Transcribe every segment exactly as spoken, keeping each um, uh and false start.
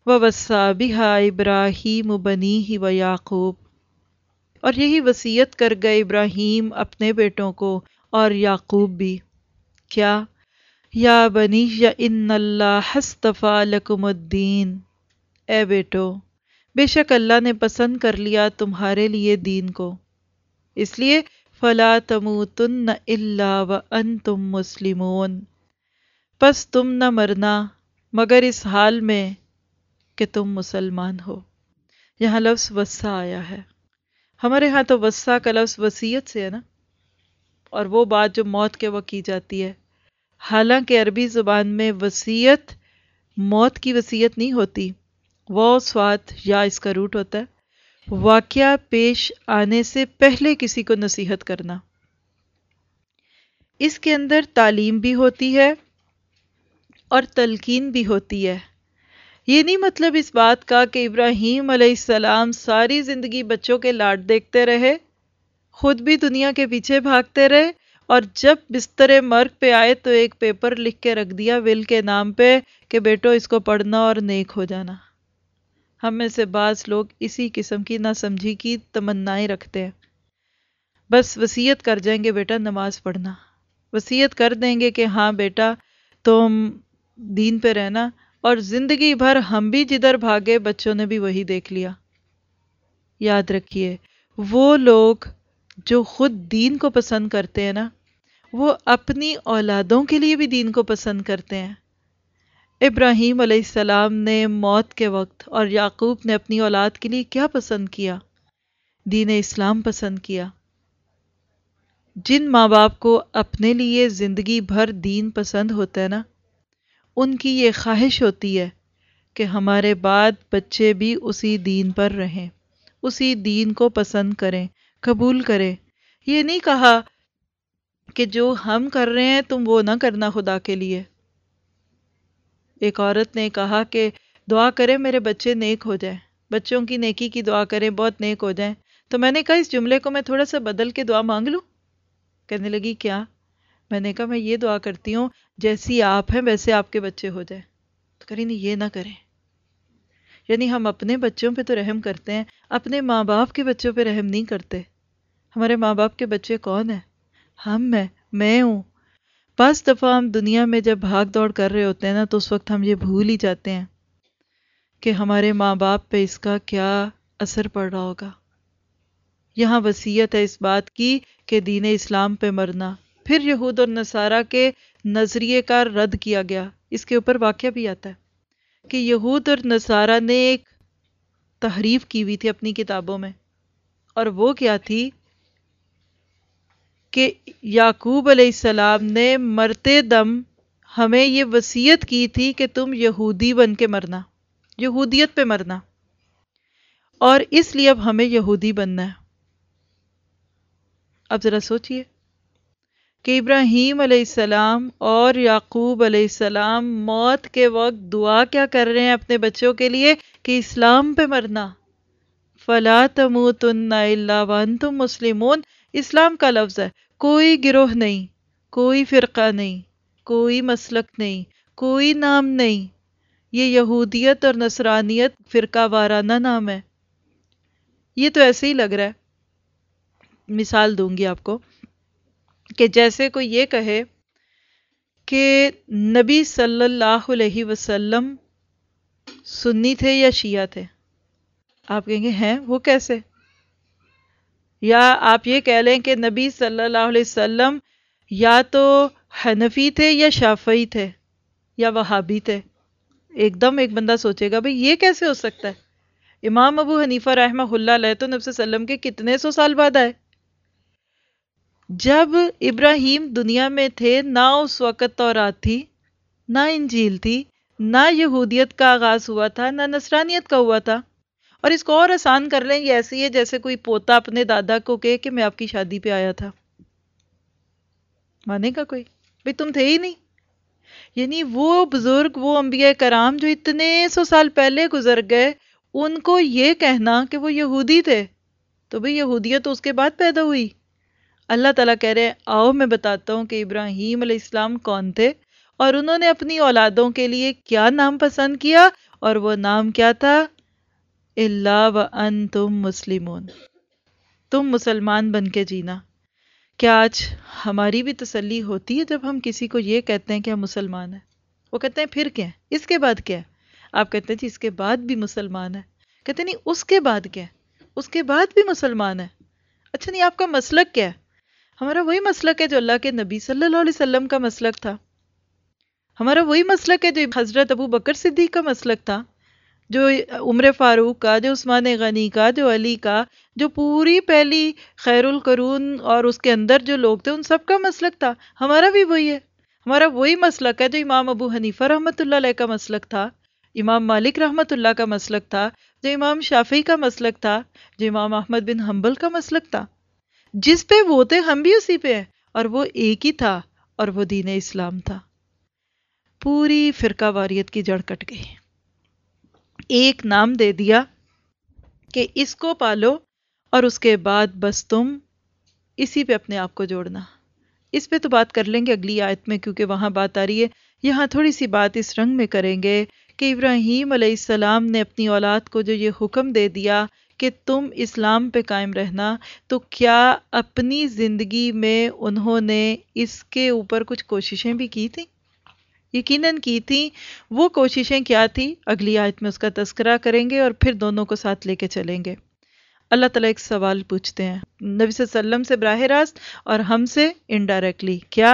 وَوَصَّى بِهَا إِبْرَاهِيمُ بَنِيهِ وَيَعْقُوبُ، اور یہی وصیت کر گئے ابراہیم اپنے بیٹوں کو اور یعقوب بھی، کیا؟ یا بنی ان اللہ اصطفیٰ لکم الدین، اے بیٹو بے شک اللہ نے پسند کر لیا تمہارے لیے دین کو، اس لیے فلا تموتن الا وانتم مسلمون، پس تم نہ مرنا مگر اس حال میں کہ تم مسلمان ہو۔ یہاں لفظ وصیہ آیا ہے، ہمارے ہاں تو وصیہ کا لفظ وصیت سے ہے نا، اور وہ بات جو موت کے وقت کی جاتی ہے، حالانکہ عربی زبان میں وصیت موت کی وصیت نہیں ہوتی، وہ سوات یا اس کا روٹ ہوتا ہے واقعہ پیش آنے سے پہلے کسی کو نصیحت کرنا۔ اس کے اندر تعلیم بھی ہوتی ہے اور تلقین بھی ہوتی ہے۔ یہ نہیں مطلب اس بات کا کہ ابراہیم علیہ السلام ساری زندگی بچوں کے لاڈ دیکھتے رہے، خود بھی دنیا کے پیچھے بھاگتے رہے، اور جب بستر مرگ پہ آئے تو ایک پیپر لکھ کے رکھ دیا ول کے نام پہ کہ بیٹو اس کو پڑھنا اور نیک ہو جانا۔ ہم میں سے بعض لوگ اسی قسم کی ناسمجھی کی تمنائیں رکھتے ہیں، بس وصیت کر جائیں گے بیٹا نماز پڑھنا، وصیت کر دیں گے کہ ہاں بیٹا تم دین پہ رہنا، اور زندگی بھر ہم بھی جدھر بھاگے بچوں نے بھی وہی دیکھ لیا۔ یاد رکھیے وہ لوگ جو خود دین کو پسند کرتے ہیں نا، وہ اپنی اولادوں کے لیے بھی دین کو پسند کرتے ہیں۔ ابراہیم علیہ السلام نے موت کے وقت اور یعقوب نے اپنی اولاد کے لیے کیا پسند کیا؟ دین اسلام پسند کیا۔ جن ماں باپ کو اپنے لیے زندگی بھر دین پسند ہوتا ہے نا، ان کی یہ خواہش ہوتی ہے کہ ہمارے بعد بچے بھی اسی دین پر رہیں، اسی دین کو پسند کریں، قبول کریں۔ یہ نہیں کہا کہ جو ہم کر رہے ہیں تم وہ نہ کرنا خدا کے لیے۔ ایک عورت نے کہا کہ دعا کرے میرے بچے نیک ہو جائیں، بچوں کی نیکی کی دعا کریں، بہت نیک ہو جائیں۔ تو میں نے کہا اس جملے کو میں تھوڑا سا بدل کے دعا مانگ لوں؟ کہنے لگی کیا؟ میں نے کہا میں یہ دعا کرتی ہوں جیسی آپ ہیں ویسے آپ کے بچے ہو جائیں۔ تو کہہ رہی نہیں یہ نہ کریں، یعنی ہم اپنے بچوں پہ تو رحم کرتے ہیں، اپنے ماں باپ کے بچوں پہ رحم نہیں کرتے۔ ہمارے ماں باپ کے بچے کون ہیں؟ ہم ہیں، میں ہوں۔ بعض دفعہ ہم دنیا میں جب بھاگ دوڑ کر رہے ہوتے ہیں نا تو اس وقت ہم یہ بھول ہی جاتے ہیں کہ ہمارے ماں باپ پہ اس کا کیا اثر پڑ رہا ہوگا۔ یہاں وصیت ہے اس بات کی کہ دین اسلام پہ مرنا۔ پھر یہود اور نصارہ کے نظریے کا رد کیا گیا، اس کے اوپر واقعہ بھی آتا ہے کہ یہود اور نصارہ نے ایک تحریف کی ہوئی تھی اپنی کتابوں میں، اور وہ کیا تھی کہ یعقوب علیہ السلام نے مرتے دم ہمیں یہ وصیت کی تھی کہ تم یہودی بن کے مرنا، یہودیت پہ مرنا، اور اس لیے اب ہمیں یہودی بننا ہے۔ اب ذرا سوچئے کہ ابراہیم علیہ السلام اور یعقوب علیہ السلام موت کے وقت دعا کیا کر رہے ہیں اپنے بچوں کے لیے کہ اسلام پہ مرنا۔ فَلَا تَمُوتُنَّ إِلَّا وَأَنْتُمْ مُسْلِمُونَ، اسلام کا لفظ ہے، کوئی گروہ نہیں، کوئی فرقہ نہیں، کوئی مسلک نہیں، کوئی نام نہیں۔ یہ یہودیت اور نصرانیت فرقہ وارانہ نام ہے۔ یہ تو ایسے ہی لگ رہا ہے، مثال دوں گی آپ کو کہ جیسے کوئی یہ کہے کہ نبی صلی اللہ علیہ وسلم سنی تھے یا شیعہ تھے، آپ کہیں گے ہیں وہ کیسے؟ یا آپ یہ کہہ لیں کہ نبی صلی اللہ علیہ وسلم یا تو حنفی تھے یا شافعی تھے یا وہابی تھے۔ ایک دم ایک بندہ سوچے گا بھئی یہ کیسے ہو سکتا ہے؟ امام ابو حنیفہ رحمہ اللہ علیہ تو نبی صلی اللہ علیہ وسلم کے کتنے سو سال بعد آئے۔ جب ابراہیم دنیا میں تھے نہ اس وقت تورات تھی، نہ انجیل تھی، نہ یہودیت کا آغاز ہوا تھا، نہ نصرانیت کا ہوا تھا۔ اور اس کو اور آسان کر لیں، یہ ایسے ہی ہے جیسے کوئی پوتا اپنے دادا کو کہے کہ میں آپ کی شادی پہ آیا تھا۔ مانے گا کوئی؟ بھئی تم تھے ہی نہیں۔ یعنی وہ بزرگ، وہ انبیاء کرام جو اتنے سو سال پہلے گزر گئے، ان کو یہ کہنا کہ وہ یہودی تھے، تو بھئی یہودیت تو اس کے بعد پیدا ہوئی۔ اللہ تعالیٰ کہہ رہے ہیں آؤ میں بتاتا ہوں کہ ابراہیم علیہ السلام کون تھے، اور انہوں نے اپنی اولادوں کے لیے کیا نام پسند کیا، اور وہ نام کیا تھا؟ الا وانتم مسلمون، تم مسلمان بن کے جینا۔ کیا آج ہماری بھی تسلی ہوتی ہے جب ہم کسی کو یہ کہتے ہیں کہ ہم مسلمان ہیں؟ وہ کہتے ہیں پھر کیا ہے، اس کے بعد کیا ہے؟ آپ کہتے ہیں جی اس کے بعد بھی مسلمان ہے، کہتے ہیں نہیں اس کے بعد کیا ہے، اس کے بعد بھی مسلمان ہے۔ اچھا نہیں، آپ کا مسلک کیا ہے؟ ہمارا وہی مسلک ہے جو اللہ کے نبی صلی اللہ علیہ وسلم کا مسلک تھا، ہمارا وہی مسلک ہے جو حضرت ابو بکر صدیق کا مسلک تھا، جو عمر فاروق کا، جو عثمان غنی کا، جو علی کا، جو پوری پہلی خیر القرون اور اس کے اندر جو لوگ تھے ان سب کا مسلک تھا۔ ہمارا بھی وہی ہے، ہمارا وہی مسلک ہے جو امام ابو حنیفہ رحمۃ اللہ علیہ کا مسلک تھا، امام مالک رحمۃ اللہ کا مسلک تھا، جو امام شافعی کا مسلک تھا، جو امام احمد بن حنبل کا مسلک تھا۔ جس پہ وہ تھے ہم بھی اسی پہ ہیں، اور وہ ایک ہی تھا، اور وہ دین اسلام تھا۔ پوری فرقہ واریت کی جڑ کٹ گئی، ایک نام دے دیا کہ اس کو پالو، اور اس کے بعد بس تم اسی پہ اپنے آپ کو جوڑنا۔ اس پہ تو بات کر لیں گے اگلی آیت میں، کیونکہ وہاں بات آ رہی ہے۔ یہاں تھوڑی سی بات اس رنگ میں کریں گے کہ ابراہیم علیہ السلام نے اپنی اولاد کو جو یہ حکم دے دیا کہ تم اسلام پہ قائم رہنا، تو کیا اپنی زندگی میں انہوں نے اس کے اوپر کچھ کوششیں بھی کی تھیں؟ یقیناً کی تھیں۔ وہ کوششیں کیا تھی؟ اگلی آیت میں اس کا تذکرہ کریں گے اور پھر دونوں کو ساتھ لے کے چلیں گے۔ اللہ تعالیٰ ایک سوال پوچھتے ہیں نبی صلی اللہ علیہ وسلم سے براہ راست اور ہم سے انڈائریکٹلی، کیا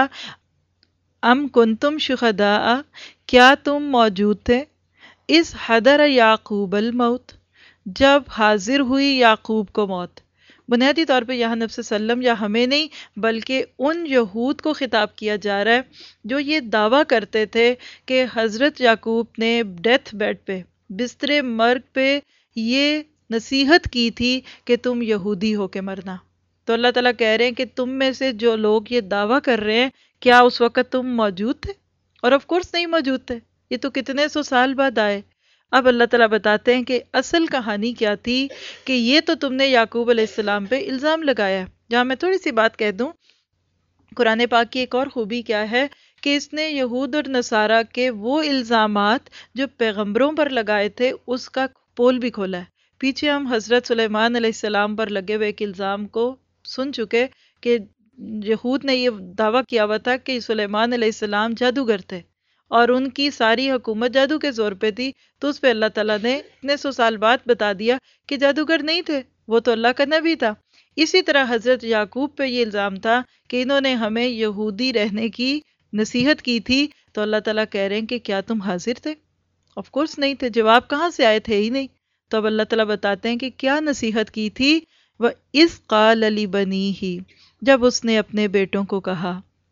ام کنتم شہداء، کیا تم موجود تھے، اس حضر یعقوب الموت، جب حاضر ہوئی یعقوب کو موت؟ بنیادی طور پہ یہاں نبی صلی اللہ علیہ وسلم یا ہمیں نہیں بلکہ ان یہود کو خطاب کیا جا رہا ہے جو یہ دعویٰ کرتے تھے کہ حضرت یعقوب نے ڈیتھ بیڈ پہ، بستر مرگ پہ یہ نصیحت کی تھی کہ تم یہودی ہو کے مرنا۔ تو اللہ تعالیٰ کہہ رہے ہیں کہ تم میں سے جو لوگ یہ دعویٰ کر رہے ہیں، کیا اس وقت تم موجود تھے؟ اور آف کورس نہیں موجود تھے، یہ تو کتنے سو سال بعد آئے۔ اب اللہ تعالیٰ بتاتے ہیں کہ اصل کہانی کیا تھی، کہ یہ تو تم نے یعقوب علیہ السلام پہ الزام لگایا ہے۔ جہاں میں تھوڑی سی بات کہہ دوں، قرآن پاک کی ایک اور خوبی کیا ہے کہ اس نے یہود اور نصارہ کے وہ الزامات جو پیغمبروں پر لگائے تھے اس کا پول بھی کھولا ہے۔ پیچھے ہم حضرت سلیمان علیہ السلام پر لگے ہوئے ایک الزام کو سن چکے کہ یہود نے یہ دعویٰ کیا ہوا تھا کہ سلیمان علیہ السلام جادوگر تھے اور ان کی ساری حکومت جادو کے زور پہ تھی، تو اس پہ اللہ تعالیٰ نے اتنے سو سال بعد بتا دیا کہ جادوگر نہیں تھے، وہ تو اللہ کا نبی تھا۔ اسی طرح حضرت یعقوب پہ یہ الزام تھا کہ انہوں نے ہمیں یہودی رہنے کی نصیحت کی تھی، تو اللہ تعالیٰ کہہ رہے ہیں کہ کیا تم حاضر تھے؟ آف کورس نہیں تھے، جواب کہاں سے آئے تھے ہی نہیں۔ تو اب اللہ تعالیٰ بتاتے ہیں کہ کیا نصیحت کی تھی، وَإِذْ قَالَ لِبَنِيهِ، جب اس نے اپنے بیٹوں کو کہا،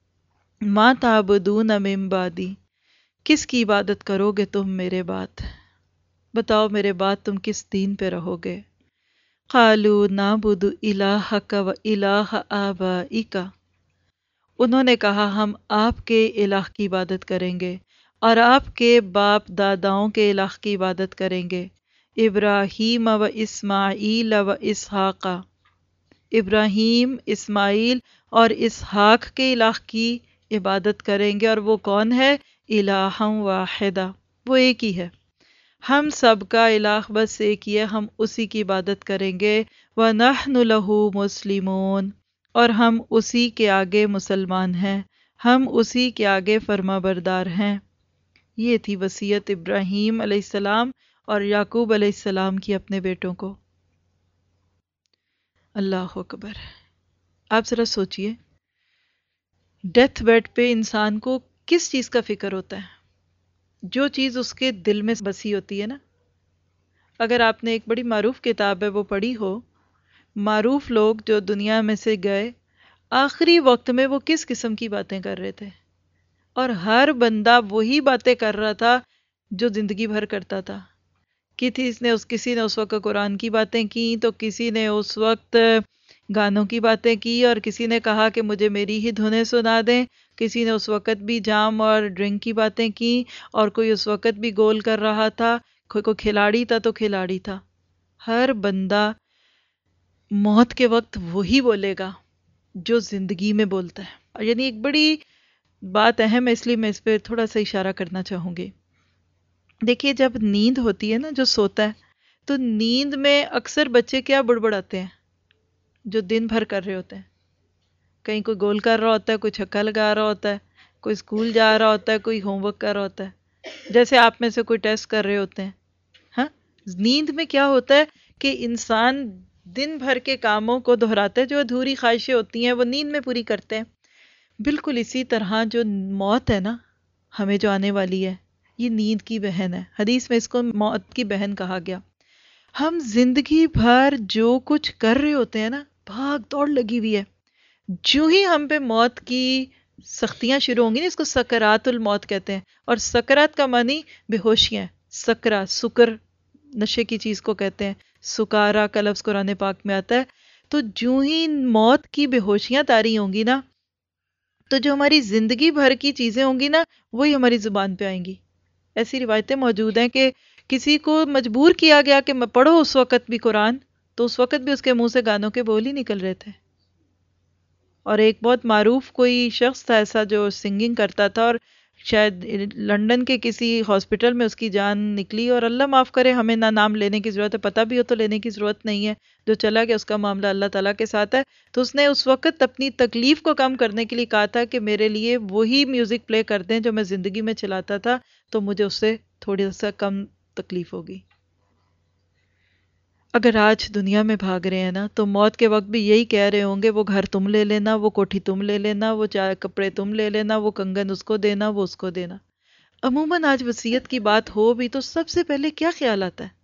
مَا تَعْبُدُونَ مِن بَعْدِي، کس کی عبادت کرو گے تم میرے بعد؟ بتاؤ میرے بعد تم کس دین پہ رہو گے؟ قَالُوا نَعْبُدُ إِلَٰهَكَ وَإِلَٰهَ آبَائِكَ، انہوں نے کہا ہم آپ کے الہ کی عبادت کریں گے اور آپ کے باپ داداؤں کے الہ کی عبادت کریں گے، ابراہیم و اسماعیل و اسحاق، ابراہیم، اسماعیل اور اسحاق کے الہ کی عبادت کریں گے، اور وہ کون ہے؟ الہ واحدہ، وہ ایک ہی ہے، ہم سب کا الہ بس ایک ہی ہے، ہم اسی کی عبادت کریں گے، وَنَحْنُ لَهُ مُسْلِمُونَ، اور ہم اسی کے آگے مسلمان ہیں، ہم اسی کے آگے فرما بردار ہیں۔ یہ تھی وصیت ابراہیم علیہ السلام اور یعقوب علیہ السلام کی اپنے بیٹوں کو۔ اللہ اکبر! آپ ذرا سوچئے، ڈیتھ بیڈ پہ انسان کو کس چیز کا فکر ہوتا ہے؟ جو چیز اس کے دل میں بسی ہوتی ہے نا۔ اگر آپ نے ایک بڑی معروف کتاب ہے وہ پڑھی ہو، معروف لوگ جو دنیا میں سے گئے، آخری وقت میں وہ کس قسم کی باتیں کر رہے تھے؟ اور ہر بندہ وہی باتیں کر رہا تھا جو زندگی بھر کرتا تھا۔ کسی نے اس کسی نے اس وقت قرآن کی باتیں کی، تو کسی نے اس وقت گانوں کی باتیں کی، اور کسی نے کہا کہ مجھے میری ہی دھنیں سنا دیں، کسی نے اس وقت بھی جام اور ڈرنک کی باتیں کی، اور کوئی اس وقت بھی گول کر رہا تھا، کوئی کوئی کھلاڑی تھا تو کھلاڑی تھا۔ ہر بندہ موت کے وقت وہی بولے گا جو زندگی میں بولتا ہے۔ یعنی ایک بڑی بات اہم ہے، اس لیے میں اس پہ تھوڑا سا اشارہ کرنا چاہوں گی۔ دیکھیے جب نیند ہوتی ہے نا، جو سوتا ہے تو نیند میں اکثر بچے کیا بڑبڑاتے ہیں جو دن بھر کر رہے ہوتے ہیں. کہیں کوئی گول کر رہا ہوتا ہے، کوئی چھکا لگا رہا ہوتا ہے، کوئی اسکول جا رہا ہوتا ہے، کوئی ہوم ورک کر رہا ہوتا ہے، جیسے آپ میں سے کوئی ٹیسٹ کر رہے ہوتے ہیں. ہاں، نیند میں کیا ہوتا ہے کہ انسان دن بھر کے کاموں کو دہراتا ہے، جو ادھوری خواہشیں ہوتی ہیں وہ نیند میں پوری کرتے ہیں. بالکل اسی طرح جو موت ہے نا ہمیں جو آنے والی ہے، یہ نیند کی بہن ہے. حدیث میں اس کو موت کی بہن کہا گیا. ہم زندگی بھر جو کچھ کر رہے ہوتے ہیں نا، بھاگ دوڑ لگی ہوئی ہے، جو ہی ہم پہ موت کی سختیاں شروع ہوں گی نا، اس کو سکرات الموت کہتے ہیں. اور سکرات کا معنی بے ہوشیاں. سکرا سکر نشے کی چیز کو کہتے ہیں، سکارا کا لفظ قرآن پاک میں آتا ہے. تو جو ہی موت کی بے ہوشیاں طاری ہوں گی نا، تو جو ہماری زندگی بھر کی چیزیں ہوں گی نا، وہی ہماری زبان پہ آئیں گی. ایسی روایتیں موجود ہیں کہ کسی کو مجبور کیا گیا کہ میں پڑھو اس وقت بھی قرآن، تو اس وقت بھی اس کے منہ سے گانوں کے بول ہی نکل رہے تھے. اور ایک بہت معروف کوئی شخص تھا ایسا جو سنگنگ کرتا تھا، اور شاید لنڈن کے کسی ہاسپٹل میں اس کی جان نکلی. اور اللہ معاف کرے، ہمیں نہ نام لینے کی ضرورت ہے، پتہ بھی ہو تو لینے کی ضرورت نہیں ہے. جو چلا گیا اس کا معاملہ اللہ تعالیٰ کے ساتھ ہے. تو اس نے اس وقت اپنی تکلیف کو کم کرنے کے لیے کہا تھا کہ میرے لیے وہی میوزک پلے کر دیں جو میں زندگی میں چلاتا تھا، تو مجھے اس سے تھوڑی سا کم تکلیف ہوگی. اگر آج دنیا میں بھاگ رہے ہیں نا، تو موت کے وقت بھی یہی کہہ رہے ہوں گے، وہ گھر تم لے لینا، وہ کوٹھی تم لے لینا، وہ چار کپڑے تم لے لینا، وہ کنگن اس کو دینا، وہ اس کو دینا. عموماً آج وصیت کی بات ہو بھی تو سب سے پہلے کیا خیال آتا ہے؟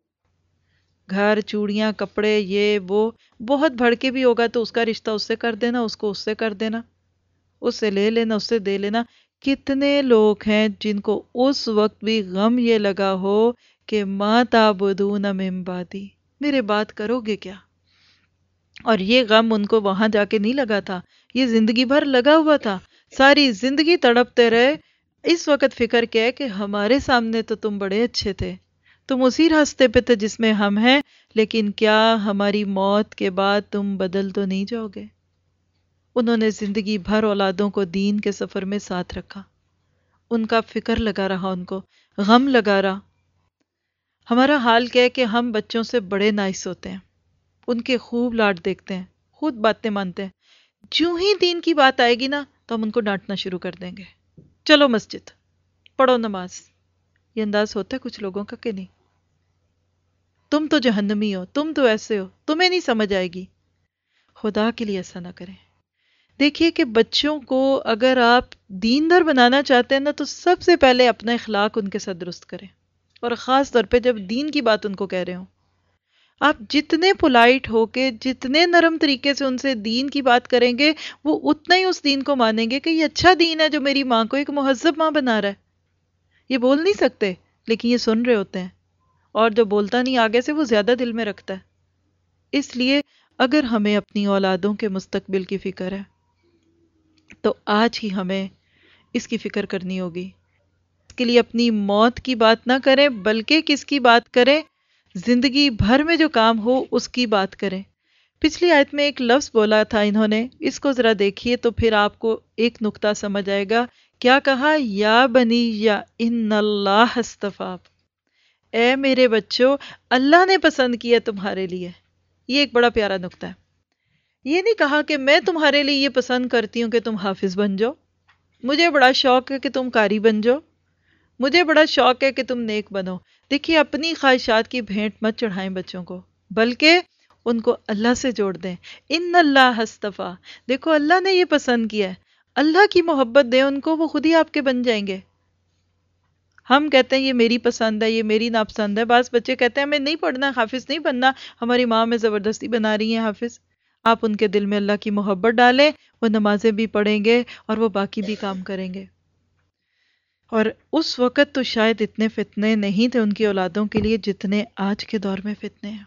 گھر، چوڑیاں، کپڑے، یہ وہ. بہت بڑھ کے بھی ہوگا تو اس کا رشتہ اس سے کر دینا، اس کو اس سے کر دینا، اس سے لے لینا، اس سے دے لینا. کتنے لوگ ہیں جن کو اس وقت بھی غم یہ لگا ہو کہ ما تعبدون من بعدی، میرے بات کرو گے کیا؟ اور یہ غم ان کو وہاں جا کے نہیں لگا تھا، یہ زندگی بھر لگا ہوا تھا. ساری زندگی تڑپتے رہے. اس وقت فکر کیا ہے کہ ہمارے سامنے تو تم بڑے اچھے تھے، تم اسی راستے پہ تھے جس میں ہم ہیں، لیکن کیا ہماری موت کے بعد تم بدل تو نہیں جاؤ گے؟ انہوں نے زندگی بھر اولادوں کو دین کے سفر میں ساتھ رکھا. ان کا فکر لگا رہا، ان کو غم لگا رہا. ہمارا حال کیا ہے کہ ہم بچوں سے بڑے نائس ہوتے ہیں، ان کے خوب لاڈ دیکھتے ہیں، خود باتیں مانتے ہیں. جو ہی دین کی بات آئے گی نا تو ہم ان کو ڈانٹنا شروع کر دیں گے. چلو مسجد، پڑھو نماز. یہ انداز ہوتا ہے کچھ لوگوں کا کہ نہیں؟ تم تو جہنمی ہو، تم تو ایسے ہو، تمہیں نہیں سمجھ آئے گی. خدا کے لیے ایسا نہ کریں. دیکھیے کہ بچوں کو اگر آپ دین دار بنانا چاہتے ہیں نا، تو سب سے پہلے اپنا اخلاق ان کے ساتھ درست کریں. اور خاص طور پہ جب دین کی بات ان کو کہہ رہے ہوں، آپ جتنے پولائٹ ہو کے، جتنے نرم طریقے سے ان سے دین کی بات کریں گے، وہ اتنا ہی اس دین کو مانیں گے کہ یہ اچھا دین ہے جو میری ماں کو ایک مہذب ماں بنا رہا ہے. یہ بول نہیں سکتے لیکن یہ سن رہے ہوتے ہیں، اور جو بولتا نہیں آگے سے وہ زیادہ دل میں رکھتا ہے. اس لیے اگر ہمیں اپنی اولادوں کے مستقبل کی فکر ہے تو آج ہی ہمیں اس کی فکر کرنی ہوگی. اس کے لیے اپنی موت کی بات نہ کریں، بلکہ کس کی بات کریں؟ زندگی بھر میں جو کام ہو اس کی بات کریں. پچھلی آیت میں ایک لفظ بولا تھا انہوں نے، اس کو ذرا دیکھیے تو پھر آپ کو ایک نقطہ سمجھ آئے گا. کیا کہا؟ یا بنی یا ان اللہ اصطفیٰ، اے میرے بچوں، اللہ نے پسند کیا تمہارے لیے. یہ ایک بڑا پیارا نقطہ ہے. یہ نہیں کہا کہ میں تمہارے لیے یہ پسند کرتی ہوں کہ تم حافظ بن جاؤ، مجھے بڑا شوق ہے کہ تم قاری بن جاؤ، مجھے بڑا شوق ہے کہ تم نیک بنو. دیکھیے اپنی خواہشات کی بھینٹ مت چڑھائیں بچوں کو، بلکہ ان کو اللہ سے جوڑ دیں. ان اللہ اصطفیٰ، دیکھو اللہ نے یہ پسند کیا ہے، اللہ کی محبت دیں ان کو، وہ خود ہی آپ کے بن جائیں گے. ہم کہتے ہیں یہ میری پسند ہے، یہ میری ناپسند ہے. بعض بچے کہتے ہیں ہمیں نہیں پڑھنا، حافظ نہیں بننا، ہماری ماں ہمیں زبردستی بنا رہی ہیں حافظ. آپ ان کے دل میں اللہ کی محبت ڈالیں، وہ نمازیں بھی پڑھیں گے اور وہ باقی بھی کام کریں گے. اور اس وقت تو شاید اتنے فتنے نہیں تھے ان کی اولادوں کے لیے جتنے آج کے دور میں فتنے ہیں.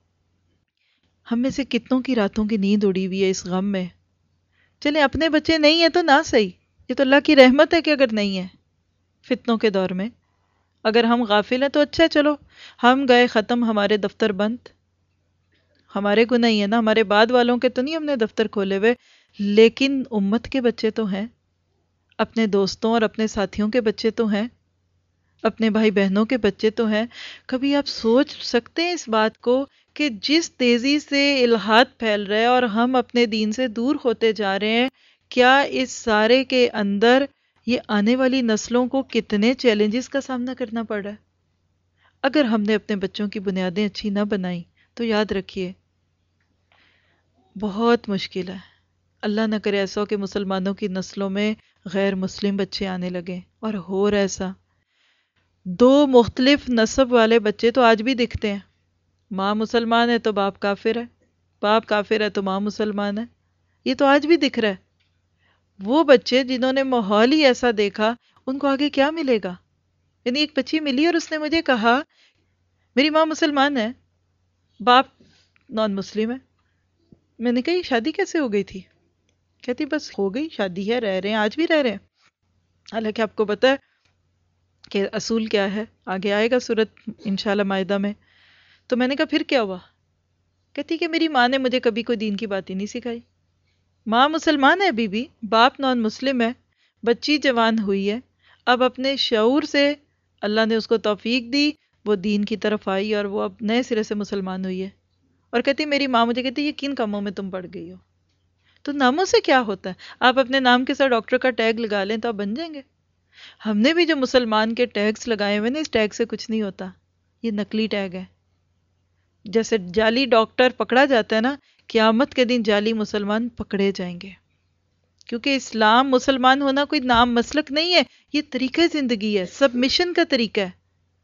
ہم میں سے کتنوں کی راتوں کی نیند اڑی ہوئی ہے اس غم میں. چلیں اپنے بچے نہیں ہیں تو نہ صحیح، یہ تو اللہ کی رحمت ہے کہ اگر نہیں ہے فتنوں کے دور میں. اگر ہم غافل ہیں تو اچھا، چلو ہم گئے ختم، ہمارے دفتر بند. ہمارے گناہ ہی ہے نا، ہمارے بعد والوں کے تو نہیں ہم نے دفتر کھولے ہوئے، لیکن امت کے بچے تو ہیں، اپنے دوستوں اور اپنے ساتھیوں کے بچے تو ہیں. اپنے بھائی بہنوں کے بچے تو ہیں. کبھی آپ سوچ سکتے ہیں اس بات کو کہ جس تیزی سے الحاد پھیل رہا ہے اور ہم اپنے دین سے دور ہوتے جا رہے ہیں، کیا اس سارے کے اندر یہ آنے والی نسلوں کو کتنے چیلنجز کا سامنا کرنا پڑ رہا ہے؟ اگر ہم نے اپنے بچوں کی بنیادیں اچھی نہ بنائیں تو یاد رکھیے بہت مشکل ہے. اللہ نہ کرے ایسا ہو کہ مسلمانوں کی نسلوں میں غیر مسلم بچے آنے لگے، اور ہو رہا ایسا. دو مختلف نسب والے بچے تو آج بھی دکھتے ہیں. ماں مسلمان ہے تو باپ کافر ہے، باپ کافر ہے تو ماں مسلمان ہے. یہ تو آج بھی دکھ رہا ہے. وہ بچے جنہوں نے ماحول ہی ایسا دیکھا، ان کو آگے کیا ملے گا؟ یعنی ایک بچی ملی اور اس نے مجھے کہا میری ماں مسلمان ہے، باپ نان مسلم ہے. میں نے کہا یہ شادی کیسے ہو گئی تھی؟ کہتی بس ہو گئی، شادی ہے، رہ رہے ہیں، آج بھی رہ رہے ہیں. حالانکہ آپ کو پتہ ہے کہ اصول کیا ہے، آگے آئے گا سورت انشاءاللہ مائدہ میں. تو میں نے کہا پھر کیا ہوا؟ کہتی کہ میری ماں نے مجھے کبھی کوئی دین کی بات ہی نہیں سکھائی. ماں مسلمان ہے ابھی بھی، باپ نان مسلم ہے، بچی جوان ہوئی ہے، اب اپنے شعور سے اللہ نے اس کو توفیق دی، وہ دین کی طرف آئی اور وہ اب نئے سرے سے مسلمان ہوئی ہے. اور کہتی میری ماں مجھے کہتی یہ کن کاموں میں تم پڑ گئی ہو؟ تو ناموں سے کیا ہوتا ہے؟ آپ اپنے نام کے ساتھ ڈاکٹر کا ٹیگ لگا لیں تو آپ بن جائیں گے. ہم نے بھی جو مسلمان کے ٹیگز لگائے ہوئے نا، اس ٹیگ سے کچھ نہیں ہوتا، یہ نقلی ٹیگ ہے. جیسے جعلی ڈاکٹر پکڑا جاتا ہے نا، قیامت کے دن جعلی مسلمان پکڑے جائیں گے. کیونکہ اسلام مسلمان ہونا کوئی نام مسلک نہیں ہے، یہ طریقہ زندگی ہے، سبمیشن کا طریقہ ہے.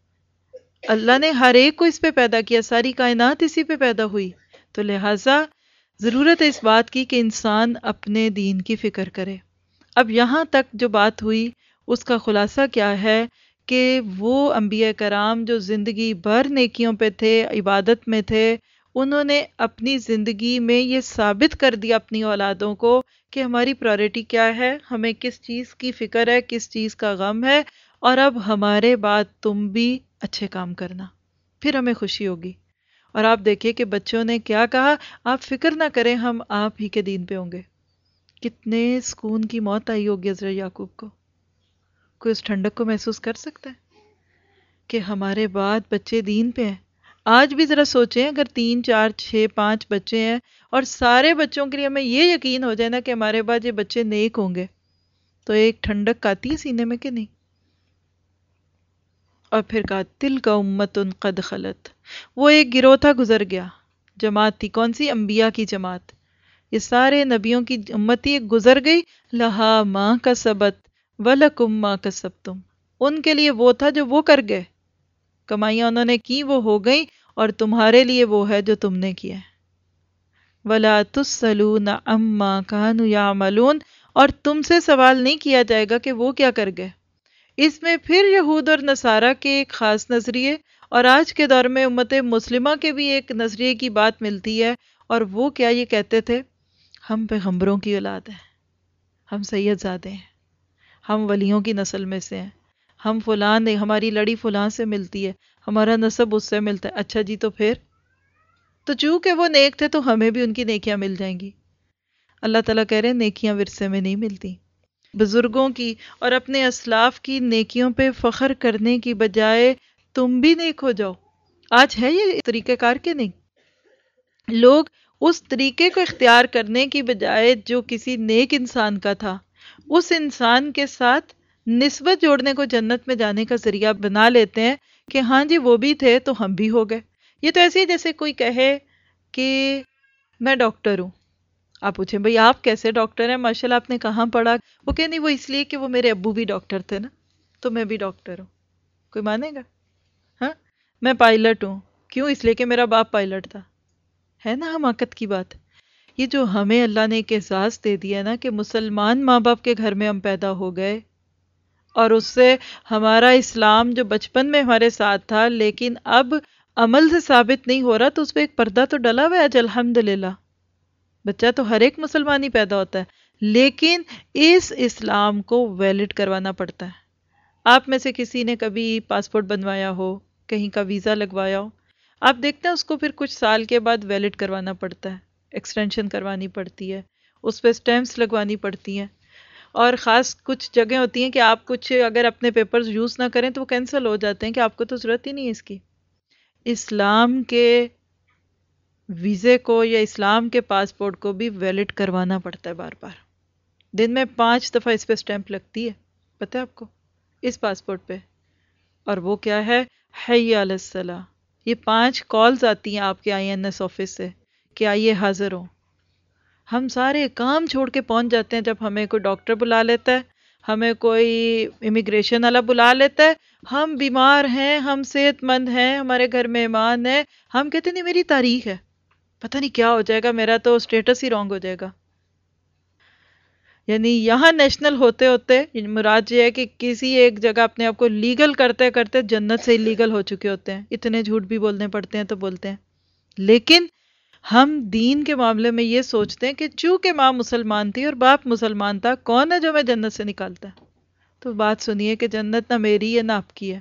اللہ نے ہر ایک کو اس پہ پیدا کیا، ساری کائنات اسی پہ پیدا ہوئی. تو لہٰذا ضرورت ہے اس بات کی کہ انسان اپنے دین کی فکر کرے. اب یہاں تک جو بات ہوئی اس کا خلاصہ کیا ہے کہ وہ انبیاء کرام جو زندگی بھر نیکیوں پہ تھے، عبادت میں تھے، انہوں نے اپنی زندگی میں یہ ثابت کر دیا اپنی اولادوں کو کہ ہماری پرائورٹی کیا ہے، ہمیں کس چیز کی فکر ہے، کس چیز کا غم ہے، اور اب ہمارے بعد تم بھی اچھے کام کرنا، پھر ہمیں خوشی ہوگی. اور آپ دیکھیں کہ بچوں نے کیا کہا، آپ فکر نہ کریں، ہم آپ ہی کے دین پہ ہوں گے. کتنے سکون کی موت آئی ہوگی حضرت یعقوب کو. کوئی اس ٹھنڈک کو محسوس کر سکتا ہے کہ ہمارے بعد بچے دین پہ ہیں؟ آج بھی ذرا سوچیں اگر تین چار چھ پانچ بچے ہیں اور سارے بچوں کے لیے ہمیں یہ یقین ہو جائے نا کہ ہمارے بعد یہ بچے نیک ہوں گے، تو ایک ٹھنڈک آتی ہے سینے میں کہ نہیں؟ اور پھر کہا تلک امۃ قد خلت، وہ ایک گروہ تھا گزر گیا، جماعت تھی. کون سی؟ انبیاء کی جماعت. یہ سارے نبیوں کی امت ہی گزر گئی. لہا ما کسبت ولکم ما کسبتم، ان کے لیے وہ تھا جو وہ کر گئے، کمائیاں انہوں نے کی وہ ہو گئی، اور تمہارے لیے وہ ہے جو تم نے کیا ہے. ولا تسألون عما كانوا يعملون، اور تم سے سوال نہیں کیا جائے گا کہ وہ کیا کر گئے. اس میں پھر یہود اور نصارہ کے ایک خاص نظریے اور آج کے دور میں امت مسلمہ کے بھی ایک نظریے کی بات ملتی ہے. اور وہ کیا یہ کہتے تھے، ہم پیغمبروں کی اولاد ہیں، ہم سید زادے ہیں، ہم ولیوں کی نسل میں سے ہیں، ہم فلان ہیں، ہماری لڑی فلان سے ملتی ہے، ہمارا نسب اس سے ملتا ہے. اچھا جی، تو پھر تو چونکہ وہ نیک تھے تو ہمیں بھی ان کی نیکیاں مل جائیں گی. اللہ تعالیٰ کہہ رہے ہیں نیکیاں ورثے میں نہیں ملتی. بزرگوں کی اور اپنے اسلاف کی نیکیوں پہ فخر کرنے کی بجائے تم بھی نیک ہو جاؤ. آج ہے یہ طریقہ کار کے نہیں؟ لوگ اس طریقے کو اختیار کرنے کی بجائے جو کسی نیک انسان کا تھا، اس انسان کے ساتھ نسبت جوڑنے کو جنت میں جانے کا ذریعہ بنا لیتے ہیں کہ ہاں جی وہ بھی تھے تو ہم بھی ہو گئے. یہ تو ایسے ہی جیسے کوئی کہے کہ میں ڈاکٹر ہوں، آپ پوچھیں بھئی آپ کیسے ڈاکٹر ہیں، ماشاءاللہ آپ نے کہاں پڑھا؟ وہ کہ نہیں وہ اس لیے کہ وہ میرے ابو بھی ڈاکٹر تھے نا تو میں بھی ڈاکٹر ہوں. کوئی مانے گا؟ ہاں. میں پائلٹ ہوں، کیوں؟ اس لیے کہ میرا باپ پائلٹ تھا. ہے نا حماقت کی بات. یہ جو ہمیں اللہ نے ایک احساس دے دیا نا کہ مسلمان ماں باپ کے گھر میں ہم پیدا ہو گئے، اور اس سے ہمارا اسلام جو بچپن میں ہمارے ساتھ تھا لیکن اب عمل سے ثابت نہیں ہو رہا، تو اس پہ ایک پردہ تو ڈلا ہوا ہے. آج الحمدللہ بچہ تو ہر ایک مسلمان ہی پیدا ہوتا ہے، لیکن اس اسلام کو ویلڈ کروانا پڑتا ہے. آپ میں سے کسی نے کبھی پاسپورٹ بنوایا ہو، کہیں کا ویزا لگوایا ہو، آپ دیکھتے ہیں اس کو پھر کچھ سال کے بعد ویلڈ کروانا پڑتا ہے، ایکسٹینشن کروانی پڑتی ہے، اس پہ سٹیمپس لگوانی پڑتی ہیں. اور خاص کچھ جگہ ہوتی ہیں کہ آپ کچھ اگر اپنے پیپرز یوز نہ کریں تو وہ کینسل ہو جاتے ہیں کہ آپ کو تو ضرورت ہی نہیں ہے اس کی. اسلام کے ویزے کو یا اسلام کے پاسپورٹ کو بھی ویلڈ کروانا پڑتا ہے بار بار. دن میں پانچ دفعہ اس پہ سٹیمپ لگتی ہے، پتہ ہے آپ کو، اس پاسپورٹ پہ. اور وہ کیا ہے؟ حی علی الصلاح. یہ پانچ کالز آتی ہیں آپ کے آئی این ایس آفس سے کہ آئیے حاضر ہوں. ہم سارے کام چھوڑ کے پہنچ جاتے ہیں جب ہمیں کوئی ڈاکٹر بلا لیتا ہے، ہمیں کوئی امیگریشن والا بلا لیتا ہے، ہم بیمار ہیں، ہم صحت مند ہیں، ہمارے گھر مہمان ہیں، ہم کہتے ہیں نہیں میری تاریخ ہے، پتہ نہیں کیا ہو جائے گا، میرا تو اسٹیٹس ہی رانگ ہو جائے گا. یعنی یہاں نیشنل ہوتے ہوتے مراد یہ ہے کہ کسی ایک جگہ اپنے آپ کو لیگل کرتے کرتے جنت سے لیگل ہو چکے ہوتے ہیں. اتنے جھوٹ بھی بولنے پڑتے ہیں تو بولتے ہیں. لیکن ہم دین کے معاملے میں یہ سوچتے ہیں کہ چونکہ ماں مسلمان تھی اور باپ مسلمان تھا، کون ہے جو میں جنت سے نکالتا ہے؟ تو بات سنیے کہ جنت نہ میری ہے نہ آپ کی ہے.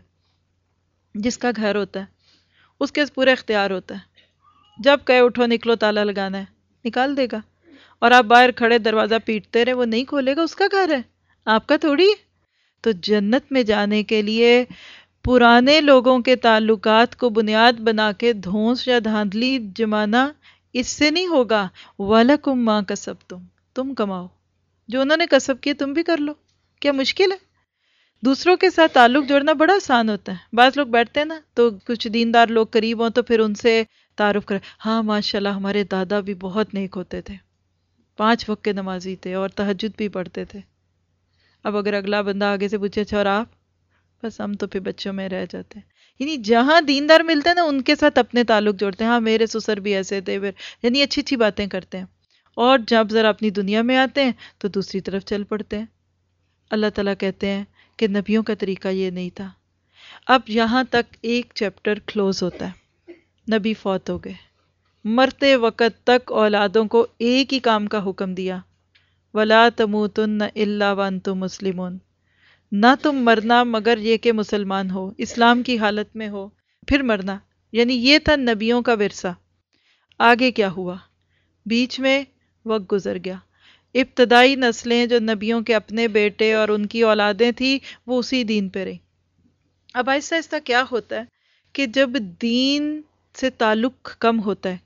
جس کا گھر ہوتا ہے اس کے پورے اختیار ہوتا ہے. جب کہے اٹھو نکلو تالا لگانا ہے نکال دے گا. اور آپ باہر کھڑے دروازہ پیٹتے رہے، وہ نہیں کھولے گا، اس کا گھر ہے، آپ کا تھوڑی ہے. تو جنت میں جانے کے لیے پرانے لوگوں کے تعلقات کو بنیاد بنا کے دھونس یا دھاندلی جمانا اس سے نہیں ہوگا. وَلَكُمْ مَا كَسَبْتُمْ، تم کماؤ، جو انہوں نے کسب کیے تم بھی کر لو. کیا مشکل ہے؟ دوسروں کے ساتھ تعلق جوڑنا بڑا آسان ہوتا ہے. بعض لوگ بیٹھتے ہیں نا تو کچھ دیندار لوگ قریب ہوں تو پھر ان سے تعارف کرے، ہاں ماشاءاللہ ہمارے دادا بھی بہت نیک ہوتے تھے، پانچ وقت کے نمازی تھے اور تہجد بھی پڑھتے تھے. اب اگر اگلا بندہ آگے سے پوچھے اچھا اور آپ؟ بس ہم تو پھر بچوں میں رہ جاتے ہیں. یعنی جہاں دیندار ملتے ہیں نا ان کے ساتھ اپنے تعلق جوڑتے ہیں. ہاں میرے سسر بھی ایسے تھے، یعنی اچھی اچھی باتیں کرتے ہیں. اور جب ذرا اپنی دنیا میں آتے ہیں تو دوسری طرف چل پڑتے ہیں. اللہ تعالیٰ کہتے ہیں کہ نبیوں کا طریقہ یہ نہیں تھا. اب یہاں تک ایک چیپٹر کلوز ہوتا ہے. نبی فوت ہو گئے، مرتے وقت تک اولادوں کو ایک ہی کام کا حکم دیا، وَلَا تَمُوتُنَّ إِلَّا وَأَنْتُمْ مُسْلِمُونَ، نہ تم مرنا مگر یہ کہ مسلمان ہو، اسلام کی حالت میں ہو پھر مرنا. یعنی یہ تھا نبیوں کا ورثہ. آگے کیا ہوا؟ بیچ میں وقت گزر گیا. ابتدائی نسلیں جو نبیوں کے اپنے بیٹے اور ان کی اولادیں تھیں وہ اسی دین پہ رہی. اب آہستہ آہستہ کیا ہوتا ہے کہ جب دین سے تعلق کم ہوتا ہے،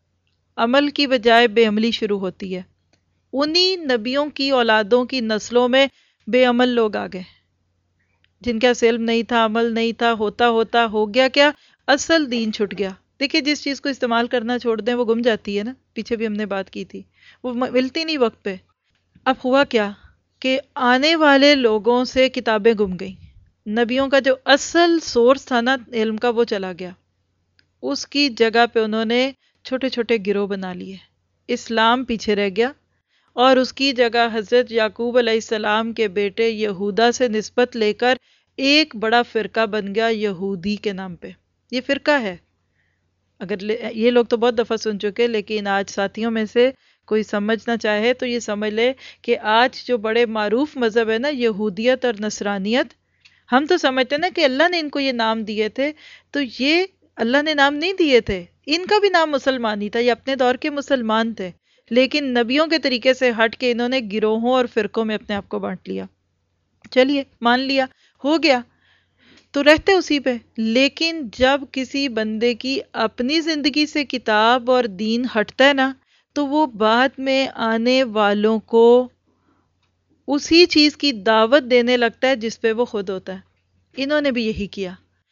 عمل کی بجائے بے عملی شروع ہوتی ہے. انہی نبیوں کی اولادوں کی نسلوں میں بے عمل لوگ آ گئے جن کا علم نہیں تھا، عمل نہیں تھا. ہوتا ہوتا ہو گیا کیا؟ اصل دین چھٹ گیا. دیکھیں جس چیز کو استعمال کرنا چھوڑ دیں وہ گم جاتی ہے نا، پیچھے بھی ہم نے بات کی تھی، وہ ملتی نہیں وقت پہ. اب ہوا کیا کہ آنے والے لوگوں سے کتابیں گم گئیں. نبیوں کا جو اصل سورس تھا نا علم کا وہ چلا گیا. اس کی جگہ پہ انہوں نے چھوٹے چھوٹے گروہ بنا لیے. اسلام پیچھے رہ گیا اور اس کی جگہ حضرت یعقوب علیہ السلام کے بیٹے یہودا سے نسبت لے کر ایک بڑا فرقہ بن گیا یہودی کے نام پہ. یہ فرقہ ہے. اگر یہ لوگ تو بہت دفعہ سن چکے، لیکن آج ساتھیوں میں سے کوئی سمجھنا چاہے تو یہ سمجھ لے کہ آج جو بڑے معروف مذہب ہے نا یہودیت اور نصرانیت، ہم تو سمجھتے ہیں نا کہ اللہ نے ان کو یہ نام دیے تھے، تو یہ اللہ نے نام نہیں دیے تھے. ان کا بھی نام مسلمان ہی تھا، یہ اپنے دور کے مسلمان تھے، لیکن نبیوں کے طریقے سے ہٹ کے انہوں نے گروہوں اور فرقوں میں اپنے آپ کو بانٹ لیا. چلیے مان لیا، ہو گیا تو رہتے اسی پہ. لیکن جب کسی بندے کی اپنی زندگی سے کتاب اور دین ہٹتا ہے نا تو وہ بعد میں آنے والوں کو اسی چیز کی دعوت دینے لگتا ہے جس پہ وہ خود ہوتا ہے. انہوں نے بھی یہی کیا.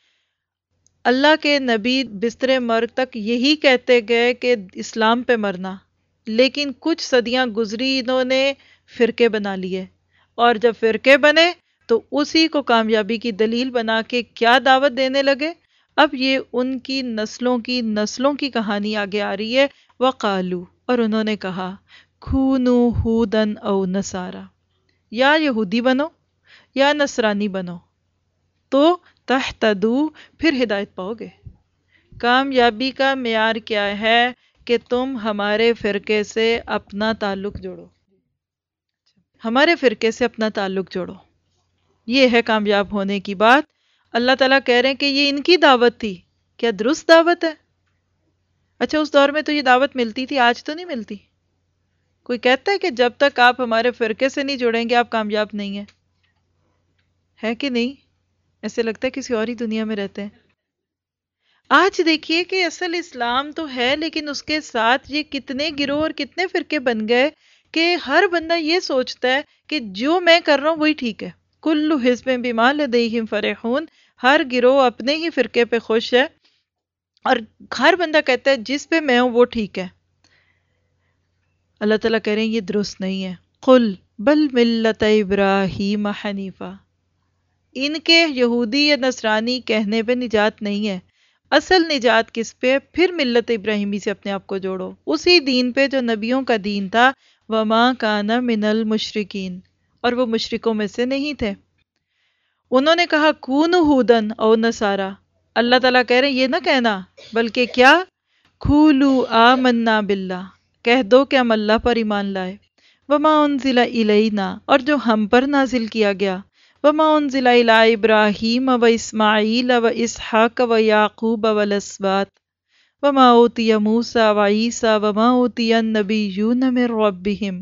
اللہ کے نبی بستر مرگ تک یہی کہتے گئے کہ اسلام پہ مرنا، لیکن کچھ صدیاں گزری انہوں نے فرقے بنا لیے، اور جب فرقے بنے تو اسی کو کامیابی کی دلیل بنا کے کیا دعوت دینے لگے. اب یہ ان کی نسلوں کی نسلوں کی کہانی آگے آ رہی ہے. وقالو، اور انہوں نے کہا، کونو ہودن او نصارا، یا یہودی بنو یا نصرانی بنو تو تہتدو، پھر ہدایت پاؤ گے. کامیابی کا معیار کیا ہے؟ کہ تم ہمارے فرقے سے اپنا تعلق جوڑو، ہمارے فرقے سے اپنا تعلق جوڑو. یہ ہے کامیاب ہونے کی بات. اللہ تعالیٰ کہہ رہے ہیں کہ یہ ان کی دعوت تھی. کیا درست دعوت ہے؟ اچھا اس دور میں تو یہ دعوت ملتی تھی، آج تو نہیں ملتی. کوئی کہتا ہے کہ جب تک آپ ہمارے فرقے سے نہیں جڑیں گے آپ کامیاب نہیں ہیں؟ ہے کہ نہیں؟ ایسے لگتا ہے کسی اور ہی دنیا میں رہتے ہیں. آج دیکھیے کہ اصل اسلام تو ہے لیکن اس کے ساتھ یہ کتنے گروہ اور کتنے فرقے بن گئے کہ ہر بندہ یہ سوچتا ہے کہ جو میں کر رہا ہوں وہی ٹھیک ہے. کل حزب بما لدیہم فرحون. ہر گروہ اپنے ہی فرقے پہ خوش ہے اور ہر بندہ کہتا ہے جس پہ میں ہوں وہ ٹھیک ہے. اللہ تعالیٰ کہہ رہے ہیں یہ درست نہیں ہے. قل بل ملت ابراہیم حنیفہ. ان کے یہودی یا نصرانی کہنے پہ نجات نہیں ہے. اصل نجات کس پہ؟ پھر ملت ابراہیمی سے اپنے آپ کو جوڑو، اسی دین پہ جو نبیوں کا دین تھا. وما کان من المشرکین. اور وہ مشرکوں میں سے نہیں تھے. انہوں نے کہا کونوا ہودن او نصارا. اللہ تعالیٰ کہہ رہے ہیں یہ نہ کہنا، بلکہ کیا؟ قولوا آمنا باللہ. کہہ دو کہ ہم اللہ پر ایمان لائے. وما انزل الینا. اور جو ہم پر نازل کیا گیا. وما انزل الی ابراہیم و اسماعیل و اسحاق و یعقوب والاسباط. وما اوتی موسیٰ و عیسیٰ وما اوتی النبیون من ربہم.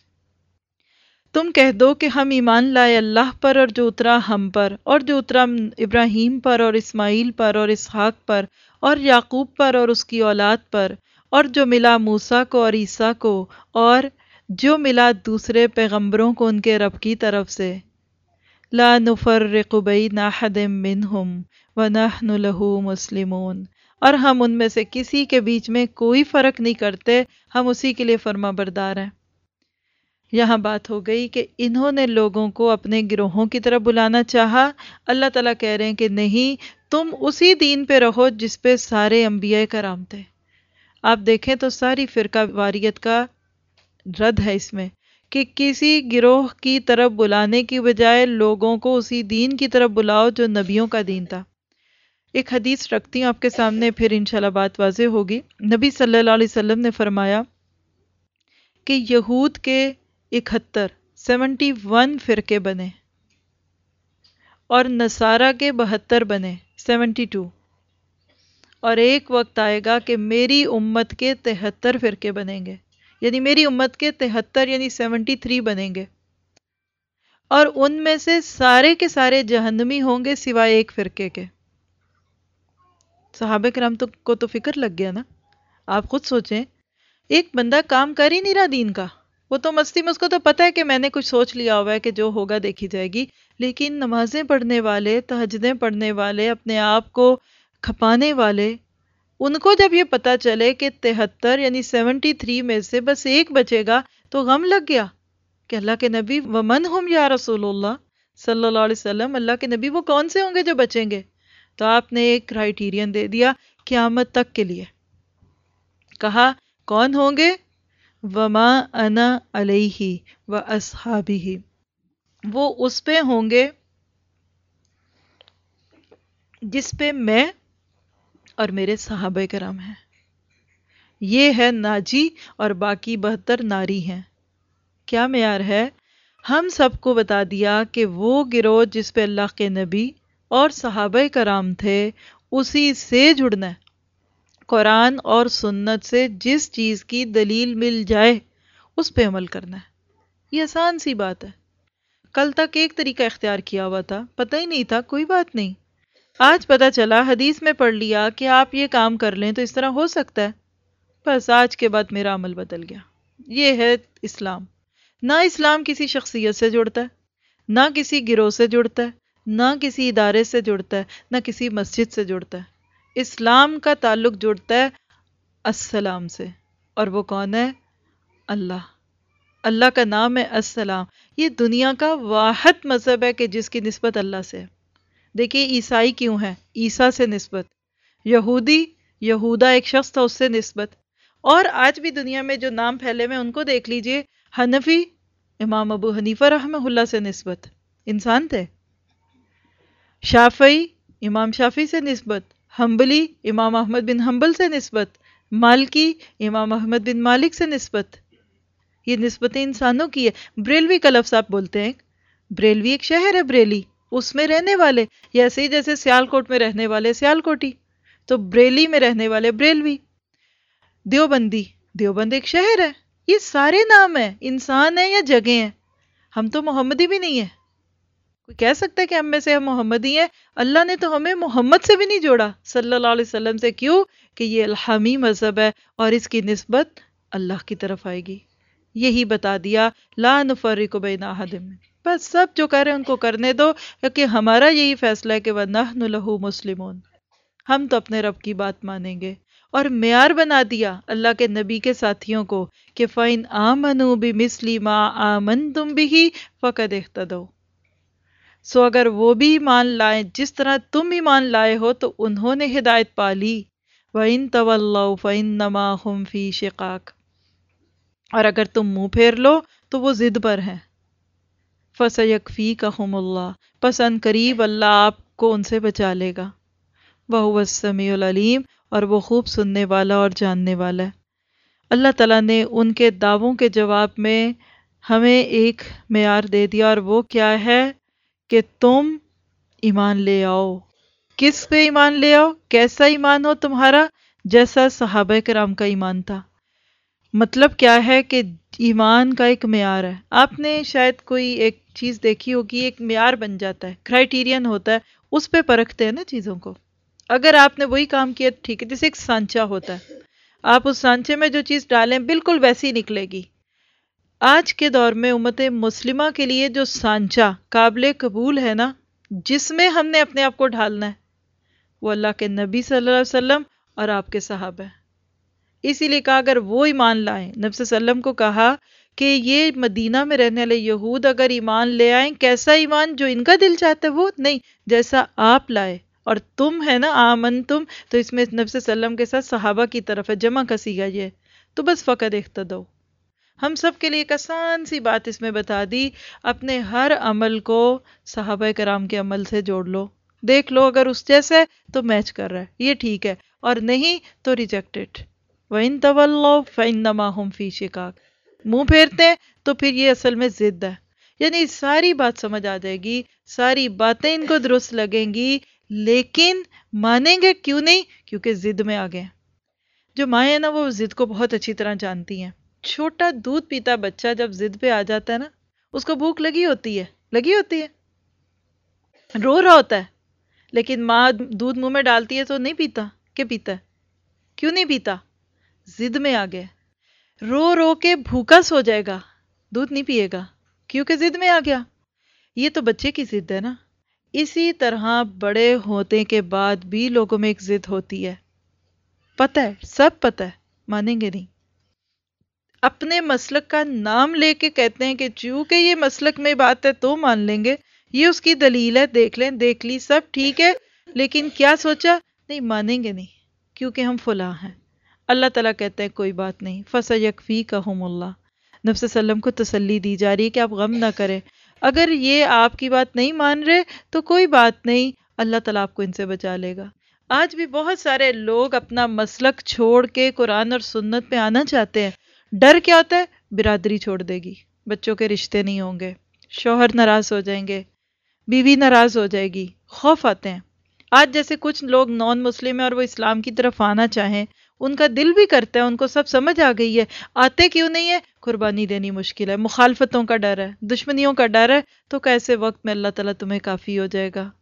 تم کہہ دو کہ ہم ایمان لائے اللہ پر اور جو اترا ہم پر، اور جو اترا ابراہیم پر اور اسماعیل پر اور اسحاق پر اور یعقوب پر اور اس کی اولاد پر، اور جو ملا موسیٰ کو اور عیسیٰ کو، اور جو ملا دوسرے پیغمبروں کو ان کے رب کی طرف سے. لا نفرق بین احد منہم ونحن لہ مسلمون. اور ہم ان میں سے کسی کے بیچ میں کوئی فرق نہیں کرتے، ہم اسی کے لیے فرما بردار ہیں. یہاں بات ہو گئی کہ انہوں نے لوگوں کو اپنے گروہوں کی طرف بلانا چاہا. اللہ تعالیٰ کہہ رہے ہیں کہ نہیں، تم اسی دین پہ رہو جس پہ سارے انبیاء کرام تھے. آپ دیکھیں تو ساری فرقہ واریت کا رد ہے اس میں کہ کسی گروہ کی طرف بلانے کی بجائے لوگوں کو اسی دین کی طرف بلاؤ جو نبیوں کا دین تھا. ایک حدیث رکھتی ہوں آپ کے سامنے، پھر انشاءاللہ بات واضح ہوگی. نبی صلی اللہ علیہ وسلم نے فرمایا کہ یہود کے اکہتر سیونٹی ون فرقے بنے اور نصارہ کے بہتر بنے سیونٹی ٹو. اور ایک وقت آئے گا کہ میری امت کے تہتر فرقے بنیں گے، یعنی میری امت کے تہتر یعنی سیونٹی تھری بنیں گے، اور ان میں سے سارے کے سارے جہنمی ہوں گے سوائے ایک فرقے کے. صحابہ کرام تو کو تو فکر لگ گیا نا. آپ خود سوچیں، ایک بندہ کام کر ہی نہیں رہا دین کا، وہ تو مستی میں اس کو تو پتہ ہے کہ میں نے کچھ سوچ لیا ہوا ہے کہ جو ہوگا دیکھی جائے گی. لیکن نمازیں پڑھنے والے، تہجدیں پڑھنے والے، اپنے آپ کو کھپانے والے، ان کو جب یہ پتہ چلے کہ تہتر یعنی سیونٹی تھری میں سے بس ایک بچے گا تو غم لگ گیا کہ اللہ کے نبی ومن ہم یا رسول اللہ صلی اللہ علیہ وسلم، اللہ کے نبی وہ کون سے ہوں گے جو بچیں گے؟ تو آپ نے ایک کرائیٹیرین دے دیا قیامت تک کے لیے. کہا کون ہوں گے؟ وما انا علیہ و اصحابہ. وہ اس پہ ہوں گے جس پہ میں اور میرے صحابہ کرام ہیں. یہ ہے ناجی اور باقی بہتر ناری ہیں. کیا معیار ہے؟ ہم سب کو بتا دیا کہ وہ گروہ جس پہ اللہ کے نبی اور صحابہ کرام تھے اسی سے جڑنا ہے. قرآن اور سنت سے جس چیز کی دلیل مل جائے اس پہ عمل کرنا ہے. یہ آسان سی بات ہے. کل تک ایک طریقہ اختیار کیا ہوا تھا، پتہ ہی نہیں تھا، کوئی بات نہیں. آج پتہ چلا، حدیث میں پڑھ لیا کہ آپ یہ کام کر لیں تو اس طرح ہو سکتا ہے، بس آج کے بعد میرا عمل بدل گیا. یہ ہے اسلام. نہ اسلام کسی شخصیت سے جڑتا ہے، نہ کسی گروہ سے جڑتا ہے، نہ کسی ادارے سے جڑتا ہے، نہ کسی مسجد سے جڑتا ہے. اسلام کا تعلق جڑتا ہے السلام سے، اور وہ کون ہے؟ اللہ. اللہ کا نام ہے السلام. یہ دنیا کا واحد مذہب ہے کہ جس کی نسبت اللہ سے ہے. دیکھیے عیسائی کیوں ہے؟ عیسیٰ سے نسبت. یہودی، یہودا ایک شخص تھا، اس سے نسبت. اور آج بھی دنیا میں جو نام پھیلے میں ان کو دیکھ لیجئے. حنفی، امام ابو حنیفہ رحمہ اللہ سے نسبت، انسان تھے. شافعی، امام شافعی سے نسبت. حنبلی، امام احمد بن حنبل سے نسبت. مالکی، امام احمد بن مالک سے نسبت. یہ نسبتیں انسانوں کی ہے. بریلوی کا لفظ آپ بولتے ہیں، بریلوی ایک شہر ہے، بریلی، اس میں رہنے والے، ایسے ہی جیسے سیالکوٹ میں رہنے والے سیالکوٹی، تو بریلی میں رہنے والے بریلوی. دیوبندی، دیوبند ایک شہر ہے، یہ سارے نام ہیں، انسان ہیں یا جگہیں ہیں. ہم تو محمدی بھی نہیں ہیں. کوئی کہہ سکتا ہے کہ ہم میں سے ہم محمدی ہیں؟ اللہ نے تو ہمیں محمد سے بھی نہیں جوڑا صلی اللہ علیہ وسلم سے. کیوں؟ کہ یہ الہامی مذہب ہے اور اس کی نسبت اللہ کی طرف آئے گی. یہی بتا دیا لا نفرق بین احد من، بس سب جو کہہ رہے ہیں ان کو کرنے دو، کیونکہ ہمارا یہی فیصلہ ہے کہ وَنَحْنُ لَهُ مُسْلِمُونَ، ہم تو اپنے رب کی بات مانیں گے. اور معیار بنا دیا اللہ کے نبی کے ساتھیوں کو کہ فَإِنْ آمَنُوا بِمِثْلِ مَا آمَنْتُمْ بِهِ فَقَدْ اهْتَدَوْا، سو اگر وہ بھی ایمان لائیں جس طرح تم ایمان لائے ہو تو انہوں نے ہدایت پا لی. وَإِن تَوَلَّوْا فَإِنَّمَا هُمْ فِي شِقَاقٍ، اور اگر تم منہ پھیر لو تو وہ ضد پر ہیں. فَسَيَكْفِيكَهُمُ اللَّهُ، پس ان قریب اللہ آپ کو ان سے بچا لے گا. وَهُوَ السَّمِيعُ الْعَلِيمُ، اور وہ خوب سننے والا اور جاننے والا ہے. اللہ تعالیٰ نے ان کے دعووں کے جواب میں ہمیں ایک معیار دے دیا، اور وہ کیا ہے کہ تم ایمان لے آؤ. کس پہ ایمان لے آؤ؟ کیسا ایمان ہو تمہارا؟ جیسا صحابہ کرام کا ایمان تھا. مطلب کیا ہے کہ ایمان کا ایک معیار ہے. آپ نے شاید کوئی ایک چیز دیکھی ہوگی، ایک معیار بن جاتا ہے، کرائیٹیرین ہوتا ہے، اس پہ پرکھتے ہیں نا چیزوں کو. اگر آپ نے وہی کام کیا ٹھیک ہے. جیسے ایک سانچہ ہوتا ہے، آپ اس سانچے میں جو چیز ڈالیں بالکل ویسی نکلے گی. آج کے دور میں امت مسلمہ کے لیے جو سانچہ قابل قبول ہے نا، جس میں ہم نے اپنے آپ کو ڈھالنا ہے، وہ اللہ کے نبی صلی اللہ علیہ وسلم اور آپ کے صحابہ ہیں. اسی لیے کہا اگر وہ ایمان لائیں، نبی صلی اللہ علیہ وسلم کو کہا کہ یہ مدینہ میں رہنے والے یہود اگر ایمان لے آئیں، کیسا ایمان؟ جو ان کا دل چاہتا ہے وہ نہیں، جیسا آپ لائے. اور تم ہے نا آمن تم، تو اس میں نبی صلی اللہ علیہ وسلم کے ساتھ صحابہ کی طرف ہے، جمع کا صیغہ یہ ہے. تو بس فقط اہتدوا، ہم سب کے لیے ایک آسان سی بات اس میں بتا دی، اپنے ہر عمل کو صحابہ کرام کے عمل سے جوڑ لو، دیکھ لو اگر اس جیسے تو میچ کر رہا ہے، یہ ٹھیک ہے، اور نہیں تو ریجیکٹ اٹ. وَإِن تَوَلَّوْا فَإِنَّمَا هُمْ فِي شِقَاقٍ، منہ پھیرتے ہیں تو پھر یہ اصل میں ضد ہے. یعنی ساری بات سمجھ آ جائے گی، ساری باتیں ان کو درست لگیں گی، لیکن مانیں گے کیوں نہیں؟ کیونکہ ضد میں آ گئے. جو مائیں ہیں نا وہ ضد کو بہت اچھی طرح جانتی ہیں. چھوٹا دودھ پیتا بچہ جب ضد پہ آ جاتا ہے نا، اس کو بھوک لگی ہوتی ہے، لگی ہوتی ہے، رو رہا ہوتا ہے، لیکن ماں دودھ منہ میں ڈالتی ہے تو نہیں پیتا. کہ پیتا ہے؟ کیوں نہیں پیتا؟ ضد میں آ گیا، رو رو کے بھوکا سو جائے گا، دودھ نہیں پیے گا کیونکہ ضد میں آ گیا. یہ تو بچے کی ضد ہے نا. اسی طرح بڑے ہونے کے بعد بھی لوگوں میں ایک ضد ہوتی ہے، پتہ ہے، سب پتہ ہے، مانیں گے نہیں. اپنے مسلک کا نام لے کے کہتے ہیں کہ چونکہ یہ مسلک میں بات ہے تو مان لیں گے، یہ اس کی دلیل ہے، دیکھ لیں، دیکھ لی، سب ٹھیک ہے، لیکن کیا سوچا؟ نہیں مانیں گے نہیں کیونکہ ہم فلاں ہیں. اللہ تعالیٰ کہتے ہیں کوئی بات نہیں، فَسَيَكْفِيكَهُمُ اللَّهُ، نبی صلی اللہ علیہ وسلم کو تسلی دی جا رہی ہے کہ آپ غم نہ کریں. اگر یہ آپ کی بات نہیں مان رہے تو کوئی بات نہیں، اللہ تعالیٰ آپ کو ان سے بچا لے گا. آج بھی بہت سارے لوگ اپنا مسلک چھوڑ کے قرآن اور سنت پہ آنا چاہتے ہیں. ڈر کیا ہوتا ہے؟ برادری چھوڑ دے گی، بچوں کے رشتے نہیں ہوں گے، شوہر ناراض ہو جائیں گے، بیوی ناراض ہو جائے گی، خوف آتے ہیں. آج جیسے کچھ لوگ نان مسلم ہیں اور وہ اسلام کی طرف آنا چاہیں، ان کا دل بھی کرتا ہے، ان کو سب سمجھ آ گئی ہے، آتے کیوں نہیں ہے؟ قربانی دینی مشکل ہے، مخالفتوں کا ڈر ہے، دشمنیوں کا ڈر ہے. تو کیسے وقت میں اللہ تعالیٰ تمہیں کافی ہو جائے گا.